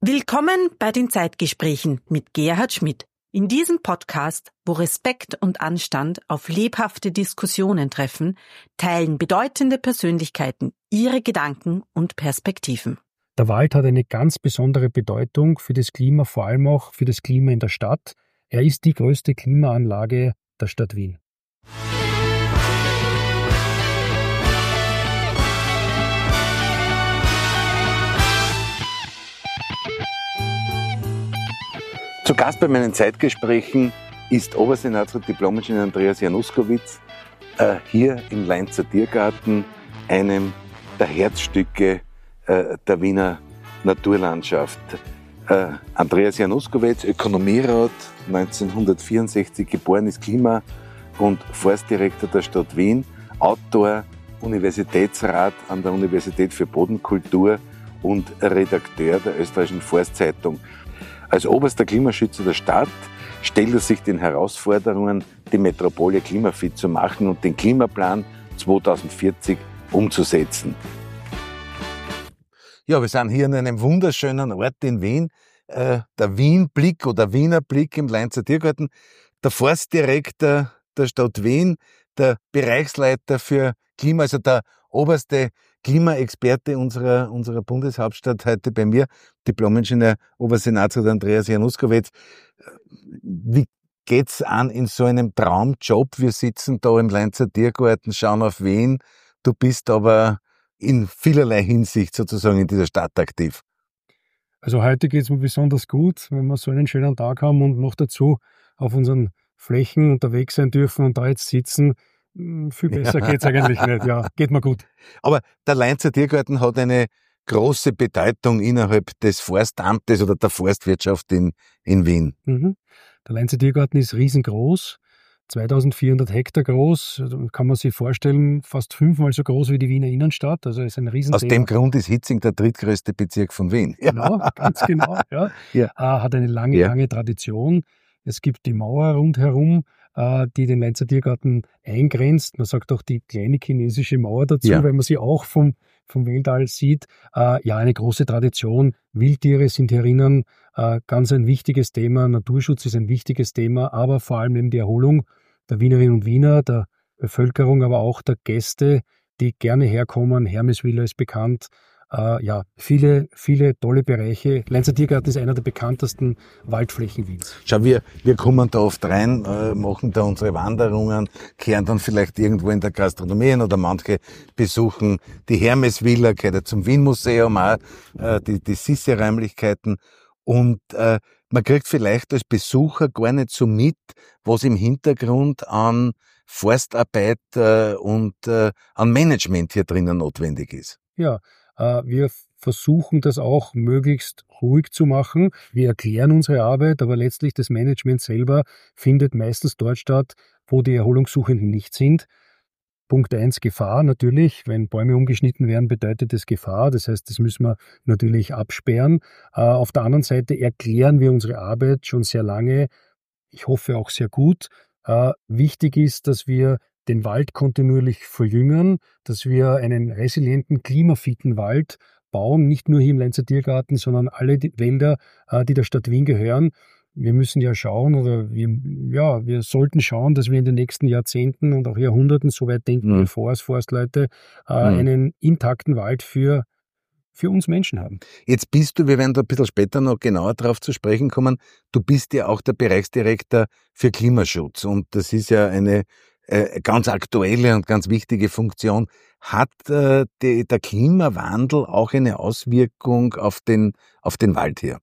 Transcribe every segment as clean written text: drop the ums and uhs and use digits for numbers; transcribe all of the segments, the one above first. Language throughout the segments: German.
Willkommen bei den Zeitgesprächen mit Gerhard Schmidt. In diesem Podcast, wo Respekt und Anstand auf lebhafte Diskussionen treffen, teilen bedeutende Persönlichkeiten ihre Gedanken und Perspektiven. Der Wald hat eine ganz besondere Bedeutung für das Klima, vor allem auch für das Klima in der Stadt. Er ist die größte Klimaanlage der Stadt Wien. Zu Gast bei meinen Zeitgesprächen ist Obersenator Diplom-Ingenieur Andreas Januskowitz hier im Leinzer Tiergarten, einem der Herzstücke der Wiener Naturlandschaft. Andreas Januskowitz, Ökonomierat, 1964 geboren, ist Klima- und Forstdirektor der Stadt Wien, Autor, Universitätsrat an der Universität für Bodenkultur und Redakteur der Österreichischen Forstzeitung. Als oberster Klimaschützer der Stadt stellt er sich den Herausforderungen, die Metropole klimafit zu machen und den Klimaplan 2040 umzusetzen. Ja, wir sind hier an einem wunderschönen Ort in Wien, der Wien-Blick oder Wiener Blick im Leinzer Tiergarten. Der Forstdirektor der Stadt Wien, der Bereichsleiter für Klima, also der oberste Klimaexperte unserer Bundeshauptstadt, heute bei mir, Diplom-Ingenieur Obersenator Andreas Januskowitz. Wie geht's an in so einem Traumjob? Wir sitzen da im Leinzer Tiergarten, schauen auf Wien. Du bist aber in vielerlei Hinsicht sozusagen in dieser Stadt aktiv. Also heute geht's mir besonders gut, wenn wir so einen schönen Tag haben und noch dazu auf unseren Flächen unterwegs sein dürfen und da jetzt sitzen. Viel besser geht's eigentlich nicht. Ja, geht mir gut. Aber der Leinzer Tiergarten hat eine große Bedeutung innerhalb des Forstamtes oder der Forstwirtschaft in Wien. Mhm. Der Leinzer Tiergarten ist riesengroß, 2400 Hektar groß. Kann man sich vorstellen, fast 5-mal so groß wie die Wiener Innenstadt. Also ist ein Riesenthema. Aus dem Grund ist Hitzing der drittgrößte Bezirk von Wien. Genau, ganz genau. Ja. Ja. Hat eine lange Tradition. Es gibt die Mauer rundherum, die den Leinzer Tiergarten eingrenzt. Man sagt auch die kleine chinesische Mauer dazu, weil man sie auch vom Weltall sieht. Eine große Tradition. Wildtiere sind herinnen ganz ein wichtiges Thema. Naturschutz ist ein wichtiges Thema, aber vor allem eben die Erholung der Wienerinnen und Wiener, der Bevölkerung, aber auch der Gäste, die gerne herkommen. Hermesvilla ist bekannt. Viele tolle Bereiche. Leinzer Tiergarten ist einer der bekanntesten Waldflächen Wiens. Schau, wir kommen da oft rein, machen da unsere Wanderungen, kehren dann vielleicht irgendwo in der Gastronomie hin oder manche besuchen die Hermesvilla, gehört ja zum Wien-Museum auch, die Sissi-Räumlichkeiten und man kriegt vielleicht als Besucher gar nicht so mit, was im Hintergrund an Forstarbeit und an Management hier drinnen notwendig ist. Ja, wir versuchen das auch möglichst ruhig zu machen. Wir erklären unsere Arbeit, aber letztlich das Management selber findet meistens dort statt, wo die Erholungssuchenden nicht sind. Punkt 1, Gefahr natürlich. Wenn Bäume umgeschnitten werden, bedeutet das Gefahr. Das heißt, das müssen wir natürlich absperren. Auf der anderen Seite erklären wir unsere Arbeit schon sehr lange. Ich hoffe auch sehr gut. Wichtig ist, dass wir den Wald kontinuierlich verjüngern, dass wir einen resilienten, klimafitten Wald bauen, nicht nur hier im Leinzer Tiergarten, sondern alle die Wälder, die der Stadt Wien gehören. Wir müssen ja schauen, oder wir sollten schauen, dass wir in den nächsten Jahrzehnten und auch Jahrhunderten, soweit denken wir vor als Forstleute, einen intakten Wald für uns Menschen haben. Jetzt bist du, wir werden da ein bisschen später noch genauer drauf zu sprechen kommen, du bist ja auch der Bereichsdirektor für Klimaschutz und das ist ja eine ganz aktuelle und ganz wichtige Funktion. Hat der Klimawandel auch eine Auswirkung auf den Wald hier?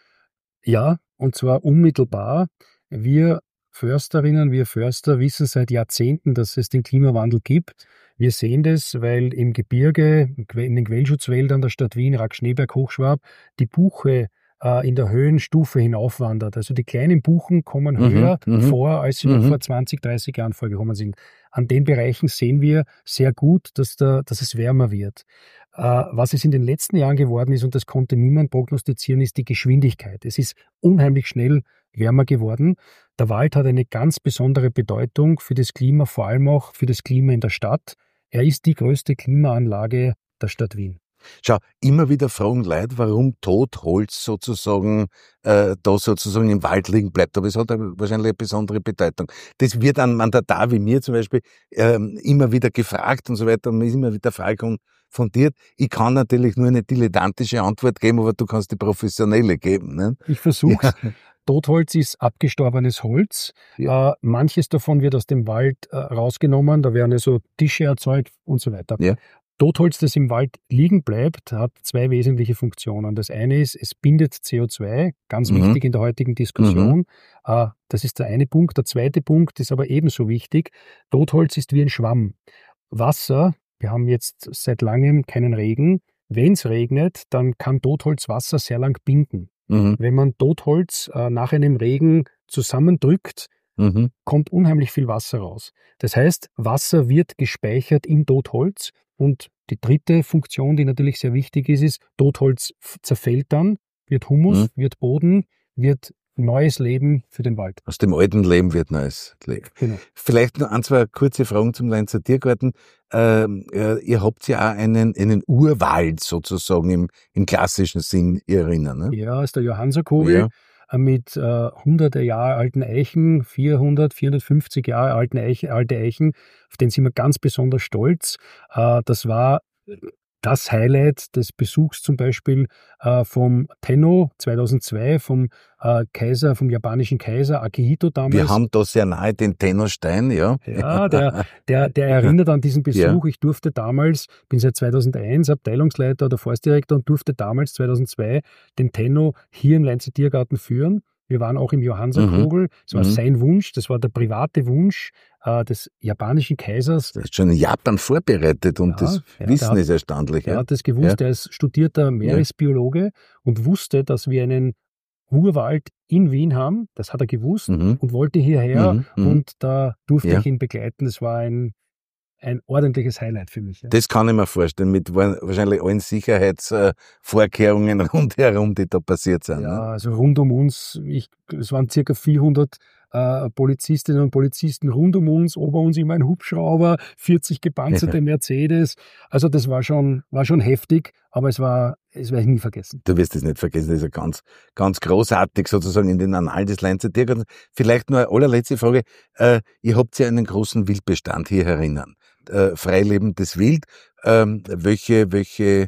Ja, und zwar unmittelbar. Wir Försterinnen, wir Förster wissen seit Jahrzehnten, dass es den Klimawandel gibt. Wir sehen das, weil im Gebirge, in den Quellschutzwäldern der Stadt Wien, Rack-Schneeberg, Hochschwab, die Buche in der Höhenstufe hinaufwandert. Also die kleinen Buchen kommen höher vor, als sie noch vor 20, 30 Jahren vorgekommen sind. An den Bereichen sehen wir sehr gut, dass es wärmer wird. Was es in den letzten Jahren geworden ist, und das konnte niemand prognostizieren, ist die Geschwindigkeit. Es ist unheimlich schnell wärmer geworden. Der Wald hat eine ganz besondere Bedeutung für das Klima, vor allem auch für das Klima in der Stadt. Er ist die größte Klimaanlage der Stadt Wien. Schau, immer wieder fragen Leute, warum Totholz sozusagen da sozusagen im Wald liegen bleibt. Aber es hat wahrscheinlich eine besondere Bedeutung. Das wird ein Mandatar wie mir zum Beispiel immer wieder gefragt und so weiter. Und man ist immer wieder Frage konfrontiert. Ich kann natürlich nur eine dilettantische Antwort geben, aber du kannst die professionelle geben. Ne? Ich versuch's. Ja. Totholz ist abgestorbenes Holz. Ja. Manches davon wird aus dem Wald rausgenommen. Da werden so Tische erzeugt und so weiter. Ja. Totholz, das im Wald liegen bleibt, hat zwei wesentliche Funktionen. Das eine ist, es bindet CO2, ganz wichtig in der heutigen Diskussion. Das ist der eine Punkt. Der zweite Punkt ist aber ebenso wichtig. Totholz ist wie ein Schwamm. Wasser, wir haben jetzt seit langem keinen Regen. Wenn es regnet, dann kann Totholz Wasser sehr lang binden. Wenn man Totholz nach einem Regen zusammendrückt, kommt unheimlich viel Wasser raus. Das heißt, Wasser wird gespeichert im Totholz. Und die dritte Funktion, die natürlich sehr wichtig ist, Totholz zerfällt dann, wird Humus, wird Boden, wird neues Leben für den Wald. Aus dem alten Leben wird neues Leben. Genau. Vielleicht noch ein, zwei kurze Fragen zum Leinzer Tiergarten. Ihr habt ja auch einen Urwald sozusagen im klassischen Sinn erinnern. Ne? Ja, ist der Johannserkogel. Ja. Mit 100 Jahre alten Eichen, 450 Jahre alte Eichen, auf den sind wir ganz besonders stolz. Das war das Highlight des Besuchs zum Beispiel vom Tenno 2002, vom japanischen Kaiser Akihito damals. Wir haben da sehr nahe den Tenno-Stein, ja. Ja, der erinnert an diesen Besuch. Ja. Ich durfte damals, bin seit 2001 Abteilungsleiter oder Forstdirektor und durfte damals 2002 den Tenno hier im Leinzer Tiergarten führen. Wir waren auch im Johannserkogel. Das war sein Wunsch, das war der private Wunsch des japanischen Kaisers. Das ist schon in Japan vorbereitet und das Wissen ist erstaunlich. Er hat das gewusst, er ist studierter Meeresbiologe und wusste, dass wir einen Urwald in Wien haben. Das hat er gewusst und wollte hierher und da durfte ich ihn begleiten. Das war ein ordentliches Highlight für mich. Ja. Das kann ich mir vorstellen, mit wahrscheinlich allen Sicherheitsvorkehrungen rundherum, die da passiert sind. Ja, also rund um uns, es waren circa 400 Polizistinnen und Polizisten rund um uns, ober uns immer ein Hubschrauber, 40 gepanzerte Mercedes. Also das war schon heftig, aber es werde ich nie vergessen. Du wirst es nicht vergessen, das ist ja ganz, ganz großartig sozusagen in den Annalen des Leinzer Tiergartens. Vielleicht nur eine allerletzte Frage. Ihr habt ja einen großen Wildbestand hier herinnen. Freilebendes Wild. Welche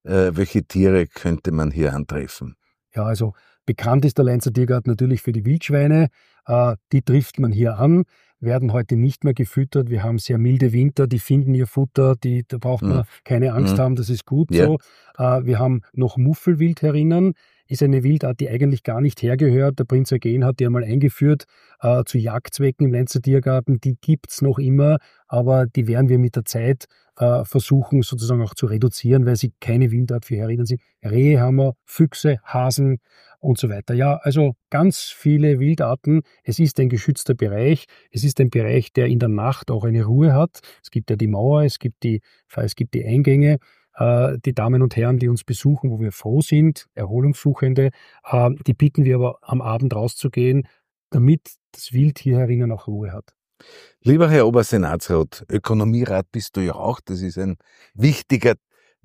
Tiere könnte man hier antreffen? Ja, also bekannt ist der Leinzer Tiergarten natürlich für die Wildschweine. Die trifft man hier an, werden heute nicht mehr gefüttert. Wir haben sehr milde Winter, die finden ihr Futter, da braucht man keine Angst haben, das ist gut so. Wir haben noch Muffelwild herinnen, ist eine Wildart, die eigentlich gar nicht hergehört. Der Prinz Eugen hat die einmal eingeführt zu Jagdzwecken im Leinzer Tiergarten. Die gibt's noch immer, aber die werden wir mit der Zeit versuchen sozusagen auch zu reduzieren, weil sie keine Wildart für herinnen sind. Rehe haben wir, Füchse, Hasen und so weiter. Ja, also ganz viele Wildarten. Es ist ein geschützter Bereich. Es ist ein Bereich, der in der Nacht auch eine Ruhe hat. Es gibt ja die Mauer, es gibt die Eingänge. Die Damen und Herren, die uns besuchen, wo wir froh sind, Erholungssuchende, die bitten wir aber am Abend rauszugehen, damit das Wild hier herinnen auch Ruhe hat. Lieber Herr Obersenatsrat, Ökonomierat bist du ja auch. Das ist ein wichtiger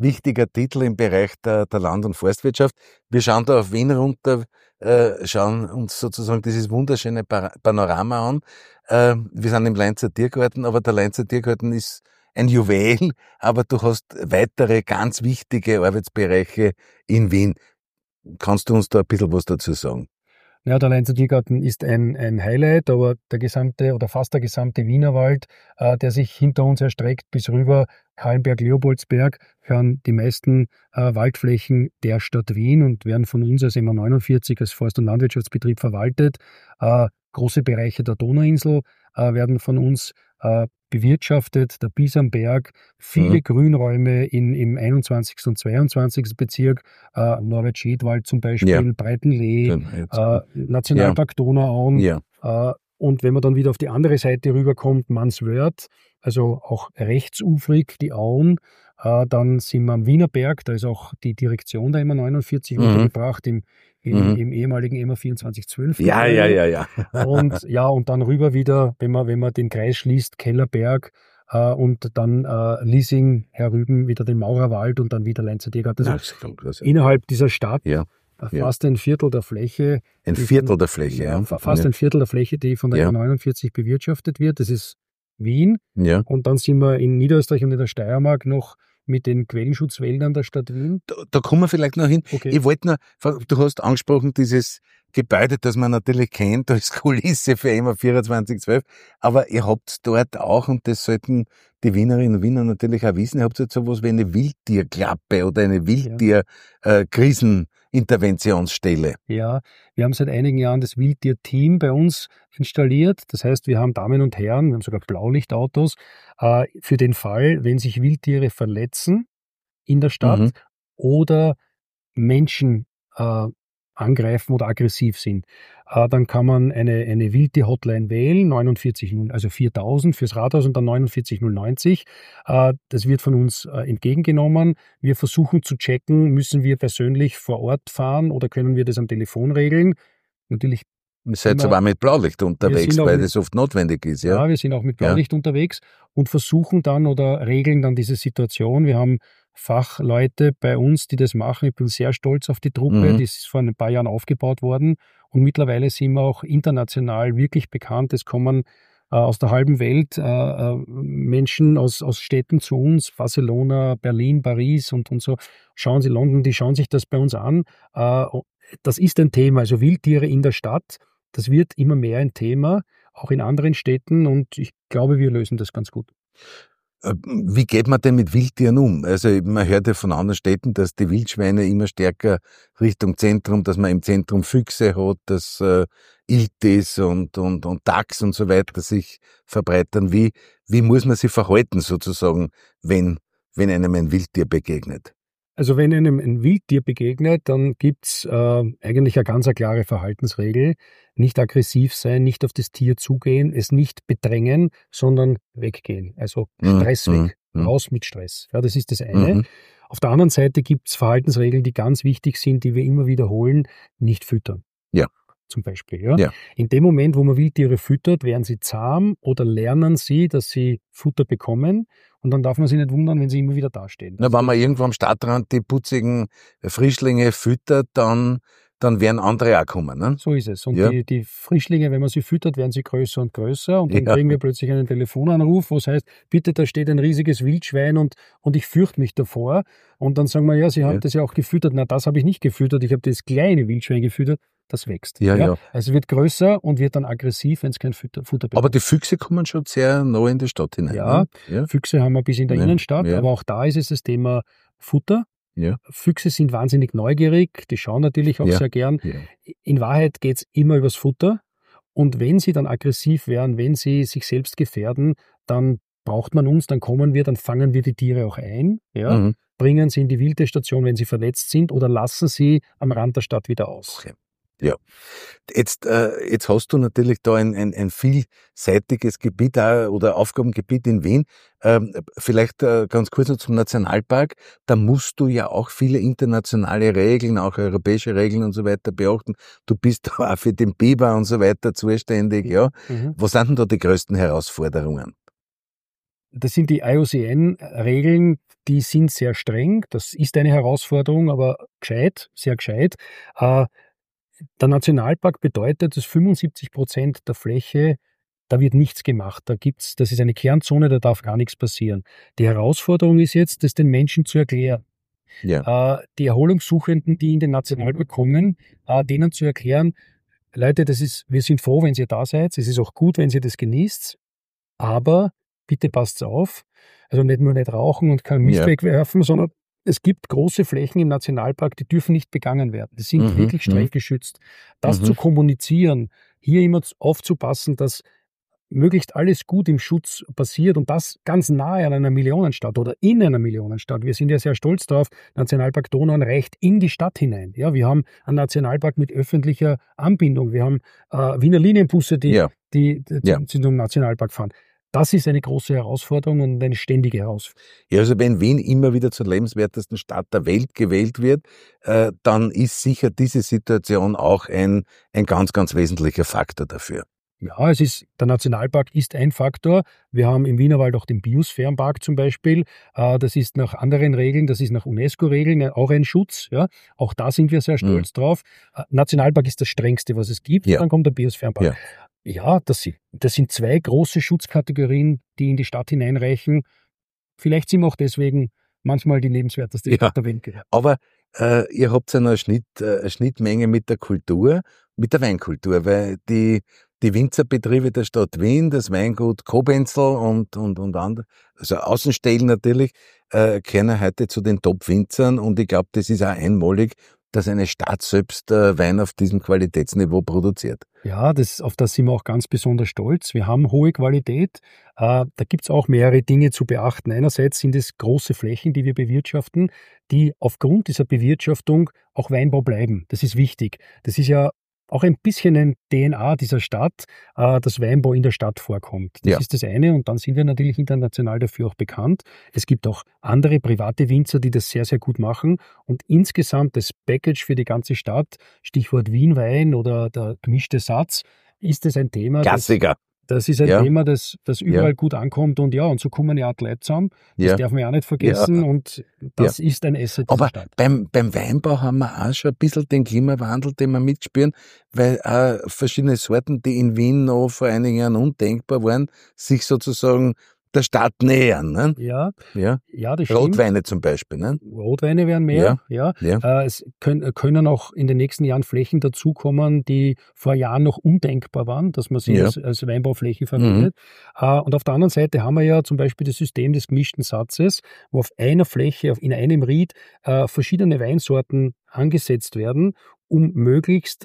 Titel im Bereich der Land- und Forstwirtschaft. Wir schauen da auf Wien runter, schauen uns sozusagen dieses wunderschöne Panorama an. Wir sind im Leinzer Tiergarten, aber der Leinzer Tiergarten ist ein Juwel, aber du hast weitere ganz wichtige Arbeitsbereiche in Wien. Kannst du uns da ein bisschen was dazu sagen? Ja, der Leinzer Tiergarten ist ein Highlight, aber fast der gesamte Wienerwald, der sich hinter uns erstreckt bis rüber Kahlenberg, Leopoldsberg, hören die meisten Waldflächen der Stadt Wien und werden von uns als MA49 als Forst- und Landwirtschaftsbetrieb verwaltet. Große Bereiche der Donauinsel werden von uns bewirtschaftet, der Bisamberg, viele Grünräume im 21. und 22. Bezirk, Norbert-Schedwald zum Beispiel, Breitenlee, Nationalpark Donauauen. Ja. Und wenn man dann wieder auf die andere Seite rüberkommt, Manswörth, also auch rechtsufrig, die Auen, dann sind wir am Wienerberg, da ist auch die Direktion der MA49 untergebracht, im ehemaligen MA 2412. Ja. Und dann rüber wieder, wenn man den Kreis schließt, Kellerberg, und dann Liesing, herüben wieder den Maurerwald und dann wieder Leinzer Tiergarten. Also innerhalb dieser Stadt fast ein Viertel der Fläche. Ein Viertel der Fläche, ja. Fast ein Viertel der Fläche, die von der E49 bewirtschaftet wird. Das ist Wien. Ja. Und dann sind wir in Niederösterreich und in der Steiermark noch mit den Quellenschutzwäldern der Stadt Wien. Da kommen wir vielleicht noch hin. Okay. Ich wollte noch, du hast angesprochen, dieses Gebäude, das man natürlich kennt als Kulisse für EMA 24/12, aber ihr habt dort auch, und das sollten die Wienerinnen und Wiener natürlich auch wissen, ihr habt jetzt sowas wie eine Wildtierklappe oder eine Wildtier-Kriseninterventionsstelle. Ja, wir haben seit einigen Jahren das Wildtier-Team bei uns installiert. Das heißt, wir haben Damen und Herren, wir haben sogar Blaulichtautos, für den Fall, wenn sich Wildtiere verletzen in der Stadt oder Menschen angreifen oder aggressiv sind. Dann kann man eine Wildtier-Hotline wählen, 4000 fürs Rathaus und dann 49090. Das wird von uns entgegengenommen. Wir versuchen zu checken, müssen wir persönlich vor Ort fahren oder können wir das am Telefon regeln? Natürlich. Ihr seid aber auch mit Blaulicht unterwegs, weil das oft notwendig ist. Ja, wir sind auch mit Blaulicht unterwegs und versuchen dann oder regeln dann diese Situation. Wir haben Fachleute bei uns, die das machen. Ich bin sehr stolz auf die Truppe. Die ist vor ein paar Jahren aufgebaut worden. Und mittlerweile sind wir auch international wirklich bekannt. Es kommen aus der halben Welt Menschen aus Städten zu uns, Barcelona, Berlin, Paris und so. Schauen Sie London, die schauen sich das bei uns an. Das ist ein Thema. Also Wildtiere in der Stadt, das wird immer mehr ein Thema, auch in anderen Städten. Und ich glaube, wir lösen das ganz gut. Wie geht man denn mit Wildtieren um? Also man hört ja von anderen Städten, dass die Wildschweine immer stärker Richtung Zentrum, dass man im Zentrum Füchse hat, dass Iltis und Dachs und so weiter sich verbreitern. Wie muss man sich verhalten sozusagen, wenn einem ein Wildtier begegnet? Also wenn einem ein Wildtier begegnet, dann gibt's eigentlich eine ganz klare Verhaltensregel. Nicht aggressiv sein, nicht auf das Tier zugehen, es nicht bedrängen, sondern weggehen. Also Stress weg, raus mit Stress. Ja, das ist das eine. Auf der anderen Seite gibt's Verhaltensregeln, die ganz wichtig sind, die wir immer wiederholen. Nicht füttern. Ja. Zum Beispiel. Ja. In dem Moment, wo man Wildtiere füttert, werden sie zahm oder lernen sie, dass sie Futter bekommen. Und dann darf man sich nicht wundern, wenn sie immer wieder dastehen. Na, wenn man irgendwo am Stadtrand die putzigen Frischlinge füttert, dann werden andere auch kommen. Ne? So ist es. Und die Frischlinge, wenn man sie füttert, werden sie größer und größer. Und dann kriegen wir plötzlich einen Telefonanruf, wo es heißt, bitte, da steht ein riesiges Wildschwein und ich fürchte mich davor. Und dann sagen wir, ja, Sie haben das ja auch gefüttert. Na, das habe ich nicht gefüttert. Ich habe das kleine Wildschwein gefüttert. Das wächst. Ja. Also wird größer und wird dann aggressiv, wenn es kein Futter bekommt. Aber die Füchse kommen schon sehr nah in die Stadt hinein. Ja, Füchse haben wir bis in der Innenstadt, aber auch da ist es das Thema Futter. Ja. Füchse sind wahnsinnig neugierig, die schauen natürlich auch sehr gern. Ja. In Wahrheit geht es immer übers Futter. Und wenn sie dann aggressiv werden, wenn sie sich selbst gefährden, dann braucht man uns, dann kommen wir, dann fangen wir die Tiere auch ein, bringen sie in die Wildtierstation, wenn sie verletzt sind, oder lassen sie am Rand der Stadt wieder aus. Okay. Ja, jetzt hast du natürlich da ein vielseitiges Gebiet oder Aufgabengebiet in Wien. Vielleicht ganz kurz noch zum Nationalpark. Da musst du ja auch viele internationale Regeln, auch europäische Regeln und so weiter beachten. Du bist auch für den Biber und so weiter zuständig. Ja. Was sind denn da die größten Herausforderungen? Das sind die IUCN-Regeln, die sind sehr streng. Das ist eine Herausforderung, aber gescheit, sehr gescheit. Der Nationalpark bedeutet, dass 75% der Fläche, da wird nichts gemacht. Das ist eine Kernzone, da darf gar nichts passieren. Die Herausforderung ist jetzt, das den Menschen zu erklären. Ja. Die Erholungssuchenden, die in den Nationalpark kommen, denen zu erklären, Leute, wir sind froh, wenn ihr da seid. Es ist auch gut, wenn ihr das genießt. Aber bitte passt auf. Also nicht nur nicht rauchen und kein Mist wegwerfen, sondern es gibt große Flächen im Nationalpark, die dürfen nicht begangen werden. Die sind wirklich streng geschützt. Das zu kommunizieren, hier immer aufzupassen, dass möglichst alles gut im Schutz passiert und das ganz nahe an einer Millionenstadt oder in einer Millionenstadt. Wir sind ja sehr stolz darauf, Nationalpark Donau reicht in die Stadt hinein. Ja, wir haben einen Nationalpark mit öffentlicher Anbindung. Wir haben Wiener Linienbusse, die zum Nationalpark fahren. Das ist eine große Herausforderung und eine ständige Herausforderung. Ja, also wenn Wien immer wieder zur lebenswertesten Stadt der Welt gewählt wird, dann ist sicher diese Situation auch ein ganz, ganz wesentlicher Faktor dafür. Ja, der Nationalpark ist ein Faktor. Wir haben im Wienerwald auch den Biosphärenpark zum Beispiel. Das ist nach anderen Regeln, das ist nach UNESCO-Regeln auch ein Schutz. Ja. Auch da sind wir sehr stolz drauf. Nationalpark ist das strengste, was es gibt. Ja. Dann kommt der Biosphärenpark. Ja, das sind zwei große Schutzkategorien, die in die Stadt hineinreichen. Vielleicht sind wir auch deswegen manchmal die lebenswerteste Stadt der Welt. Aber ihr habt ja noch eine Schnittmenge mit der Kultur, mit der Weinkultur, weil die Winzerbetriebe der Stadt Wien, das Weingut Kobenzl und andere, also Außenstellen natürlich, gehören heute zu den Top-Winzern und ich glaube, das ist auch einmalig, dass eine Stadt selbst Wein auf diesem Qualitätsniveau produziert. Ja, auf das sind wir auch ganz besonders stolz. Wir haben hohe Qualität. Da gibt's auch mehrere Dinge zu beachten. Einerseits sind es große Flächen, die wir bewirtschaften, die aufgrund dieser Bewirtschaftung auch Weinbau bleiben. Das ist wichtig. Das ist ja auch ein bisschen ein DNA dieser Stadt, dass Weinbau in der Stadt vorkommt. Das ist das eine und dann sind wir natürlich international dafür auch bekannt. Es gibt auch andere private Winzer, die das sehr, sehr gut machen und insgesamt das Package für die ganze Stadt, Stichwort Wienwein oder der gemischte Satz, ist es ein Thema. Klassiker. Das ist ein Thema, das überall gut ankommt und und so kommen ja auch die Leute zusammen. Das darf man ja auch nicht vergessen und das ist ein Asset dieser Stadt. Aber beim Weinbau haben wir auch schon ein bisschen den Klimawandel, den wir mitspüren, weil auch verschiedene Sorten, die in Wien noch vor einigen Jahren undenkbar waren, sich sozusagen der Stadt nähern. Ne? Ja, das stimmt. Rotweine zum Beispiel. Ne? Rotweine werden mehr. Es können auch in den nächsten Jahren Flächen dazukommen, die vor Jahren noch undenkbar waren, dass man sie als Weinbaufläche verwendet. Und auf der anderen Seite haben wir ja zum Beispiel das System des gemischten Satzes, wo auf einer Fläche, in einem Ried, verschiedene Weinsorten angesetzt werden, um möglichst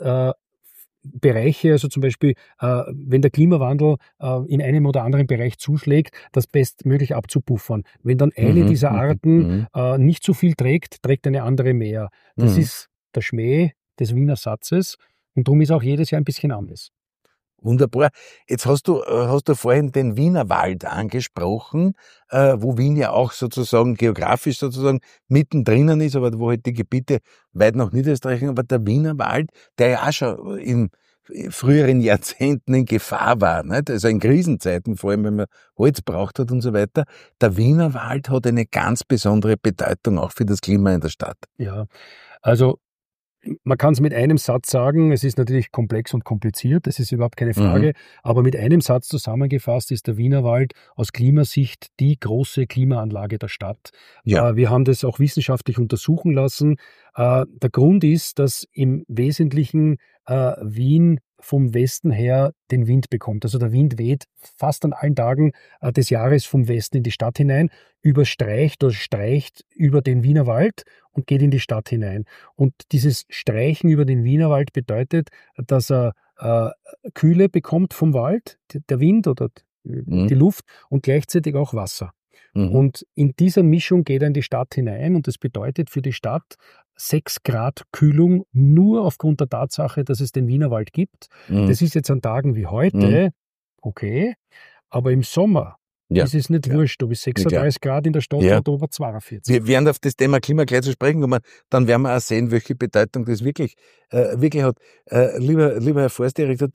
Bereiche, also zum Beispiel, wenn der Klimawandel in einem oder anderen Bereich zuschlägt, das bestmöglich abzupuffern. Wenn dann eine dieser Arten nicht so viel trägt eine andere mehr. Das ist der Schmäh des Wiener Satzes und darum ist auch jedes Jahr ein bisschen anders. Wunderbar. Jetzt hast du vorhin den Wienerwald angesprochen, wo Wien ja auch sozusagen geografisch sozusagen mittendrin ist, aber wo halt die Gebiete weit nach Niederösterreich, aber der Wienerwald, der ja auch schon in früheren Jahrzehnten in Gefahr war, nicht? Also in Krisenzeiten, vor allem wenn man Holz braucht hat und so weiter. Der Wienerwald hat eine ganz besondere Bedeutung auch für das Klima in der Stadt. Ja, also man kann es mit einem Satz sagen, es ist natürlich komplex und kompliziert, das ist überhaupt keine Frage, aber mit einem Satz zusammengefasst ist der Wienerwald aus Klimasicht die große Klimaanlage der Stadt. Ja. Wir haben das auch wissenschaftlich untersuchen lassen. Der Grund ist, dass im Wesentlichen Wien vom Westen her den Wind bekommt. Also der Wind weht fast an allen Tagen des Jahres vom Westen in die Stadt hinein, überstreicht oder streicht über den Wienerwald und geht in die Stadt hinein. Und dieses Streichen über den Wienerwald bedeutet, dass er Kühle bekommt vom Wald, der Wind oder die Luft und gleichzeitig auch Wasser. Und in dieser Mischung geht er in die Stadt hinein und das bedeutet für die Stadt 6 Grad Kühlung nur aufgrund der Tatsache, dass es den Wienerwald gibt. Das ist jetzt an Tagen wie heute okay, aber im Sommer ist es nicht wurscht, ob es 36 Grad in der Stadt hat oder 42. Wir werden auf das Thema Klima gleich zu sprechen kommen, dann werden wir auch sehen, welche Bedeutung das wirklich hat. Lieber Herr Forstdirektor,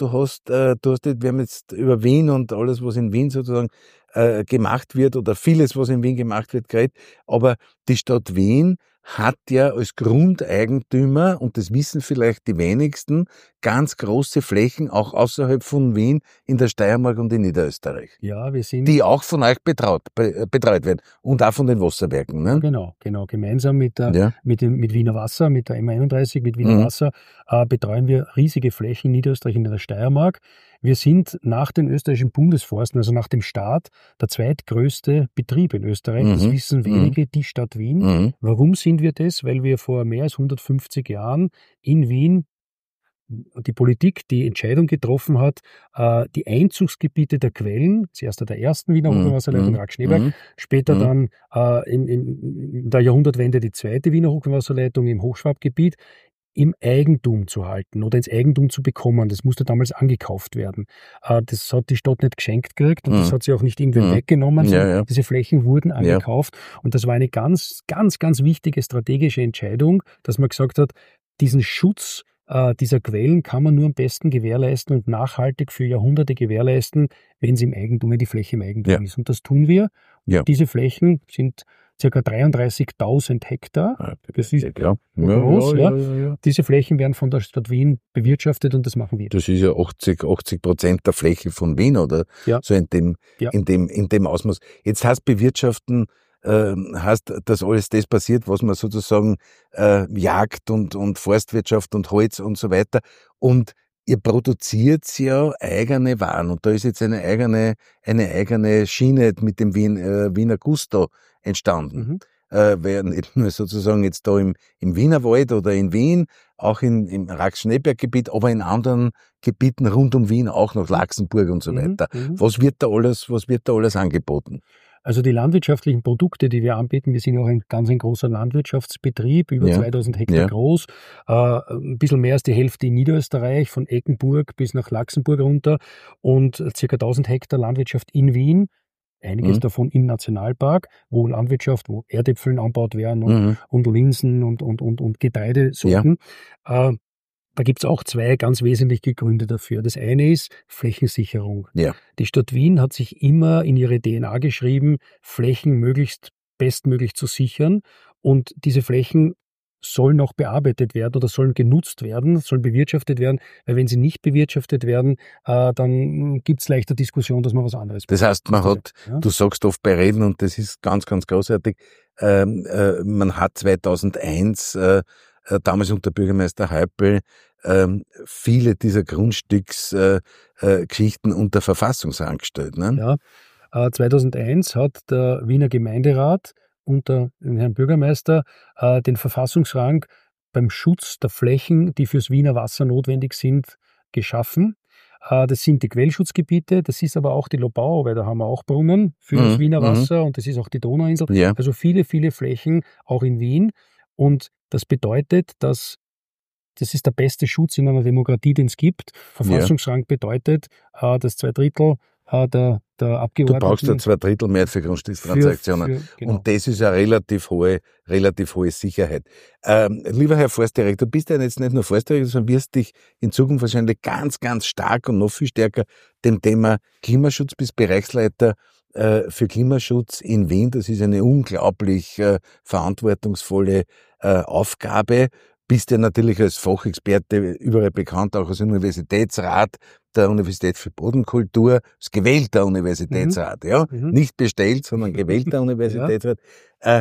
wir haben jetzt über Wien und alles, was in Wien sozusagen gemacht wird oder vieles, was in Wien gemacht wird, geredet, aber die Stadt Wien hat ja als Grundeigentümer, und das wissen vielleicht die wenigsten, ganz große Flächen auch außerhalb von Wien in der Steiermark und in Niederösterreich. Ja, die auch von euch betreut werden und auch von den Wasserwerken. Ne? Genau. Gemeinsam mit Wiener Wasser, mit der M31, mit Wiener Wasser betreuen wir riesige Flächen in Niederösterreich und in der Steiermark. Wir sind nach den österreichischen Bundesforsten, also nach dem Staat, der zweitgrößte Betrieb in Österreich. Das wissen wenige, die Stadt Wien. Warum sind wir das? Weil wir vor mehr als 150 Jahren in Wien die Politik die Entscheidung getroffen hat, die Einzugsgebiete der Quellen, zuerst der ersten Wiener Hochwasserleitung Rack-Schneeberg, später dann in der Jahrhundertwende die zweite Wiener Hochwasserleitung im Hochschwabgebiet, im Eigentum zu halten oder ins Eigentum zu bekommen. Das musste damals angekauft werden. Das hat die Stadt nicht geschenkt gekriegt und das hat sie auch nicht irgendwann weggenommen. Diese Flächen wurden angekauft und das war eine ganz, ganz, ganz wichtige strategische Entscheidung, dass man gesagt hat, diesen Schutz dieser Quellen kann man nur am besten gewährleisten und nachhaltig für Jahrhunderte gewährleisten, wenn die Fläche im Eigentum ist. Und das tun wir. Ja. Diese Flächen sind ca. 33.000 Hektar. Das ist groß. Ja. Diese Flächen werden von der Stadt Wien bewirtschaftet und das machen wir. Das ist ja 80% der Fläche von Wien, oder? Ja. So in dem Ausmaß. Jetzt heißt bewirtschaften, heißt, dass alles das passiert, was man sozusagen Jagd und Forstwirtschaft und Holz und so weiter. Und ihr produziert ja eigene Waren. Und da ist jetzt eine eigene Schiene mit dem Wiener Gusto entstanden. Weil nicht nur sozusagen jetzt da im Wienerwald oder in Wien, auch im Rax-Schneeberg-Gebiet, aber in anderen Gebieten rund um Wien, auch noch Laxenburg und so weiter. Was wird da alles angeboten? Also die landwirtschaftlichen Produkte, die wir anbieten, wir sind ja auch ein großer Landwirtschaftsbetrieb, über 2000 Hektar groß, ein bisschen mehr als die Hälfte in Niederösterreich, von Eckenburg bis nach Laxenburg runter und ca. 1000 Hektar Landwirtschaft in Wien, einiges davon im Nationalpark, wo Landwirtschaft, wo Erdäpfeln angebaut werden und Linsen und Getreidesorten. Ja. Da gibt es auch zwei ganz wesentliche Gründe dafür. Das eine ist Flächensicherung. Ja. Die Stadt Wien hat sich immer in ihre DNA geschrieben, Flächen bestmöglich zu sichern. Und diese Flächen sollen auch bearbeitet werden oder sollen genutzt werden, sollen bewirtschaftet werden. Weil wenn sie nicht bewirtschaftet werden, dann gibt es leichter Diskussion, dass man was anderes braucht. Das heißt, du sagst oft bei Reden, und das ist ganz, ganz großartig, man hat 2001 damals unter Bürgermeister Häupl viele dieser Grundstücksgeschichten unter Verfassungsrang gestellt. Ne? Ja, 2001 hat der Wiener Gemeinderat unter dem Herrn Bürgermeister den Verfassungsrang beim Schutz der Flächen, die fürs Wiener Wasser notwendig sind, geschaffen. Das sind die Quellschutzgebiete, das ist aber auch die Lobau, weil da haben wir auch Brunnen für das Wiener Wasser und das ist auch die Donauinsel. Ja. Also viele, viele Flächen auch in Wien. Und das bedeutet, dass das ist der beste Schutz in einer Demokratie, den es gibt. Verfassungsrang bedeutet, dass 2/3 der Abgeordneten... Du brauchst ja 2/3 Mehrheit für Grundstückstransaktionen. Genau. Und das ist eine relativ hohe Sicherheit. Lieber Herr Forstdirektor, du bist ja jetzt nicht nur Forstdirektor, sondern wirst dich in Zukunft wahrscheinlich ganz, ganz stark und noch viel stärker dem Thema Klimaschutz, bist Bereichsleiter für Klimaschutz in Wien. Das ist eine unglaublich verantwortungsvolle Aufgabe. Bist ja natürlich als Fachexperte überall bekannt, auch als Universitätsrat der Universität für Bodenkultur, als gewählter Universitätsrat, nicht bestellt, sondern gewählter Universitätsrat. Der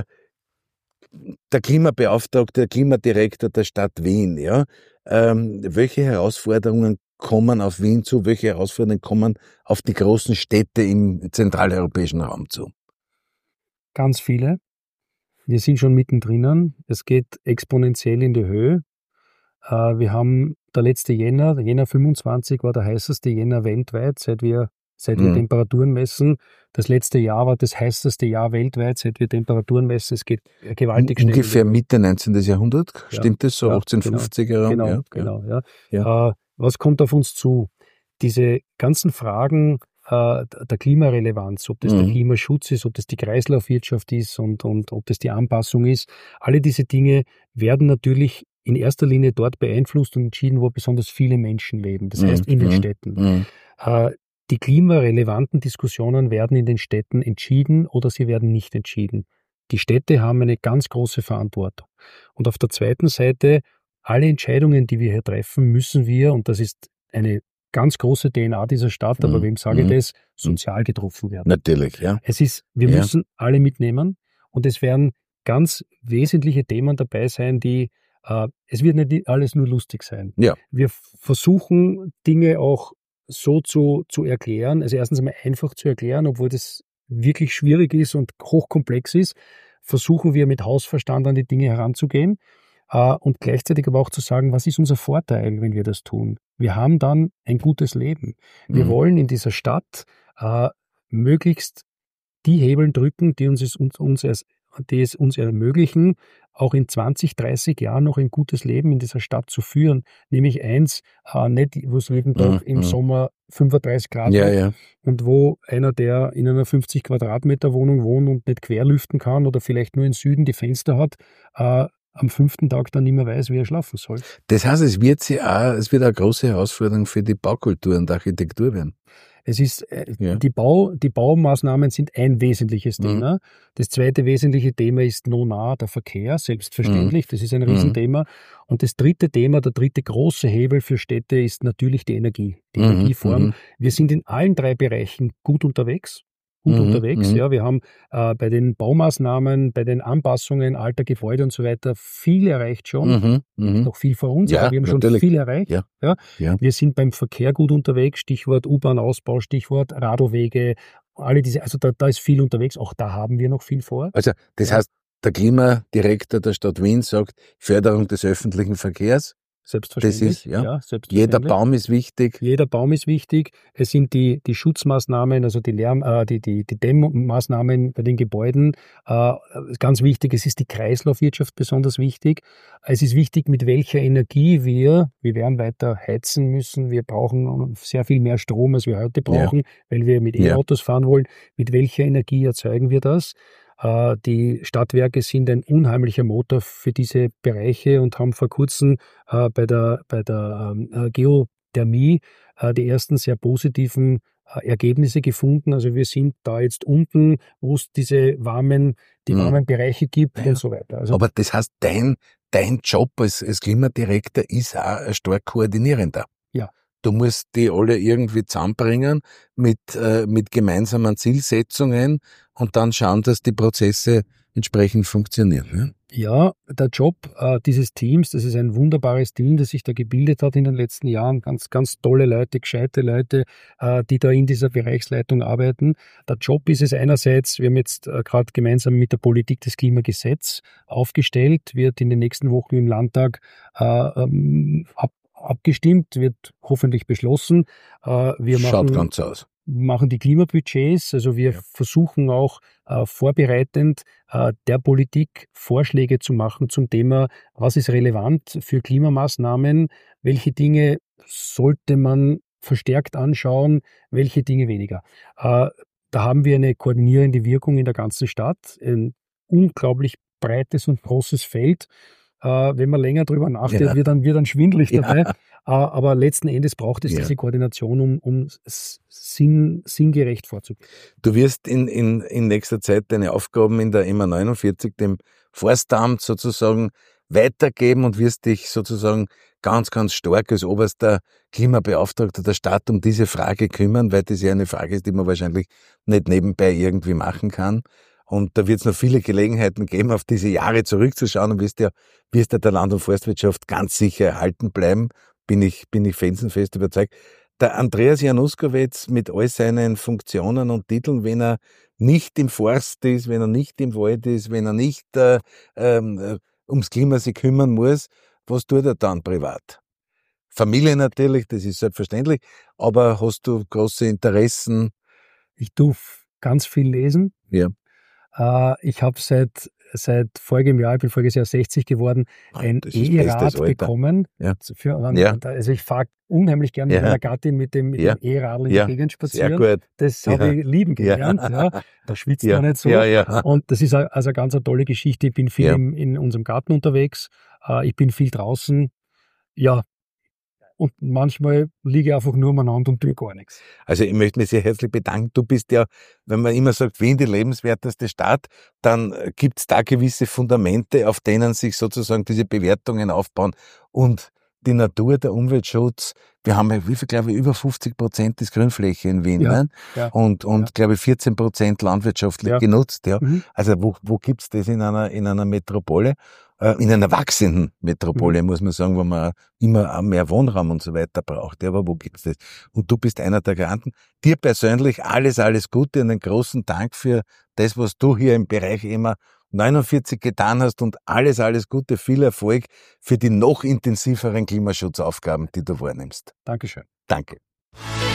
Klimabeauftragte, der Klimadirektor der Stadt Wien, welche Herausforderungen kommen auf Wien zu, welche Herausforderungen kommen auf die großen Städte im zentraleuropäischen Raum zu? Ganz viele. Wir sind schon mittendrin. Es geht exponentiell in die Höhe. Wir haben der letzte Jänner 25 war der heißeste Jänner weltweit, seit wir Temperaturen messen. Das letzte Jahr war das heißeste Jahr weltweit, seit wir Temperaturen messen. Es geht gewaltig schnell. Ungefähr Mitte 19. Jahrhundert, stimmt das? So 1850er? Genau. Was kommt auf uns zu? Diese ganzen Fragen der Klimarelevanz, ob das der Klimaschutz ist, ob das die Kreislaufwirtschaft ist und ob das die Anpassung ist. Alle diese Dinge werden natürlich in erster Linie dort beeinflusst und entschieden, wo besonders viele Menschen leben. Das heißt in den Städten. Die klimarelevanten Diskussionen werden in den Städten entschieden oder sie werden nicht entschieden. Die Städte haben eine ganz große Verantwortung. Und auf der zweiten Seite, alle Entscheidungen, die wir hier treffen, müssen wir, und das ist eine ganz große DNA dieser Stadt, aber wem sage ich das, sozial getroffen werden. Natürlich, ja. Wir müssen alle mitnehmen und es werden ganz wesentliche Themen dabei sein, es wird nicht alles nur lustig sein. Ja. Wir versuchen, Dinge auch so zu erklären, also erstens einmal einfach zu erklären, obwohl das wirklich schwierig ist und hochkomplex ist, versuchen wir mit Hausverstand an die Dinge heranzugehen. Und gleichzeitig aber auch zu sagen, was ist unser Vorteil, wenn wir das tun? Wir haben dann ein gutes Leben. Wir wollen in dieser Stadt möglichst die Hebeln drücken, die es uns ermöglichen, auch in 20, 30 Jahren noch ein gutes Leben in dieser Stadt zu führen. Nämlich eins, nicht, wo es jeden Tag im Sommer 35 Grad hat und wo einer, der in einer 50 Quadratmeter Wohnung wohnt und nicht querlüften kann oder vielleicht nur im Süden die Fenster hat, am 5. Tag dann nicht mehr weiß, wie er schlafen soll. Das heißt, es wird eine große Herausforderung für die Baukultur und Architektur werden. Es ist, die Baumaßnahmen sind ein wesentliches Thema. Das zweite wesentliche Thema ist der Verkehr, selbstverständlich. Das ist ein Riesenthema. Und das dritte Thema, der dritte große Hebel für Städte ist natürlich die Energie, die Energieform. Wir sind in allen 3 Bereichen gut unterwegs. Ja, wir haben bei den Baumaßnahmen, bei den Anpassungen alter Gebäude und so weiter viel erreicht schon. Noch viel vor uns, aber wir haben schon viel erreicht. Ja. Wir sind beim Verkehr gut unterwegs, Stichwort U-Bahn-Ausbau, Stichwort Radlwege, alle diese, also da ist viel unterwegs, auch da haben wir noch viel vor. Also das heißt, der Klimadirektor der Stadt Wien sagt, Förderung des öffentlichen Verkehrs. Selbstverständlich. Das ist, selbstverständlich. Jeder Baum ist wichtig. Jeder Baum ist wichtig. Es sind die Schutzmaßnahmen, also die Dämmmaßnahmen bei den Gebäuden. Ganz wichtig, es ist die Kreislaufwirtschaft besonders wichtig. Es ist wichtig, mit welcher Energie wir werden weiter heizen müssen. Wir brauchen sehr viel mehr Strom, als wir heute brauchen, weil wir mit E-Autos fahren wollen. Mit welcher Energie erzeugen wir das? Die Stadtwerke sind ein unheimlicher Motor für diese Bereiche und haben vor kurzem bei der Geothermie die ersten sehr positiven Ergebnisse gefunden. Also wir sind da jetzt unten, wo es die warmen Bereiche gibt und so weiter. Also, aber das heißt, dein Job als Klimadirektor ist auch ein stark koordinierender. Ja. Du musst die alle irgendwie zusammenbringen mit gemeinsamen Zielsetzungen und dann schauen, dass die Prozesse entsprechend funktionieren. Ne? Ja, der Job dieses Teams, das ist ein wunderbares Team, das sich da gebildet hat in den letzten Jahren. Ganz, ganz tolle Leute, gescheite Leute, die da in dieser Bereichsleitung arbeiten. Der Job ist es einerseits, wir haben jetzt gerade gemeinsam mit der Politik das Klimagesetz aufgestellt, wird in den nächsten Wochen im Landtag abgestimmt, wird hoffentlich beschlossen. Schaut ganz aus. Machen die Klimabudgets, also wir versuchen auch vorbereitend der Politik Vorschläge zu machen zum Thema, was ist relevant für Klimamaßnahmen, welche Dinge sollte man verstärkt anschauen, welche Dinge weniger. Da haben wir eine koordinierende Wirkung in der ganzen Stadt, ein unglaublich breites und großes Feld. Wenn man länger drüber nachdenkt, wird dann schwindelig dabei. Aber letzten Endes braucht es diese Koordination, um sinngerecht vorzugehen. Du wirst in nächster Zeit deine Aufgaben in der MA49, dem Forstamt sozusagen, weitergeben und wirst dich sozusagen ganz, ganz stark als oberster Klimabeauftragter der Stadt um diese Frage kümmern, weil das ja eine Frage ist, die man wahrscheinlich nicht nebenbei irgendwie machen kann. Und da wird es noch viele Gelegenheiten geben, auf diese Jahre zurückzuschauen und wirst ja der Land- und Forstwirtschaft ganz sicher erhalten bleiben, bin ich felsenfest überzeugt. Der Andreas Januskowitz mit all seinen Funktionen und Titeln, wenn er nicht im Forst ist, wenn er nicht im Wald ist, wenn er nicht ums Klima sich kümmern muss, was tut er dann privat? Familie natürlich, das ist selbstverständlich, aber hast du große Interessen? Ich tue ganz viel lesen. Ja. Ich habe seit folgendem Jahr, ich bin voriges Jahr 60 geworden, ein E-Rad bekommen. Ja. Also ich fahre unheimlich gerne mit meiner Gattin mit dem E-Radl in die Gegend spazieren. Sehr gut. Das habe ich lieben gelernt. Ja. Da schwitzt man nicht so. Und das ist also eine ganz tolle Geschichte. Ich bin viel in unserem Garten unterwegs. Ich bin viel draußen. Ja. Und manchmal liege ich einfach nur umeinander und tue gar nichts. Also ich möchte mich sehr herzlich bedanken. Du bist ja, wenn man immer sagt, Wien die lebenswerteste Stadt, dann gibt es da gewisse Fundamente, auf denen sich sozusagen diese Bewertungen aufbauen. Und die Natur, der Umweltschutz, wir haben ja, glaube ich, über 50% des Grünfläche in Wien, ne? Und glaube ich 14% landwirtschaftlich genutzt. Ja. Also wo gibt's das in einer Metropole? In einer wachsenden Metropole, muss man sagen, wo man immer auch mehr Wohnraum und so weiter braucht. Ja, aber wo gibt's das? Und du bist einer der Garanten. Dir persönlich alles Gute und einen großen Dank für das, was du hier im Bereich MA49 getan hast und alles Gute, viel Erfolg für die noch intensiveren Klimaschutzaufgaben, die du wahrnimmst. Dankeschön. Danke.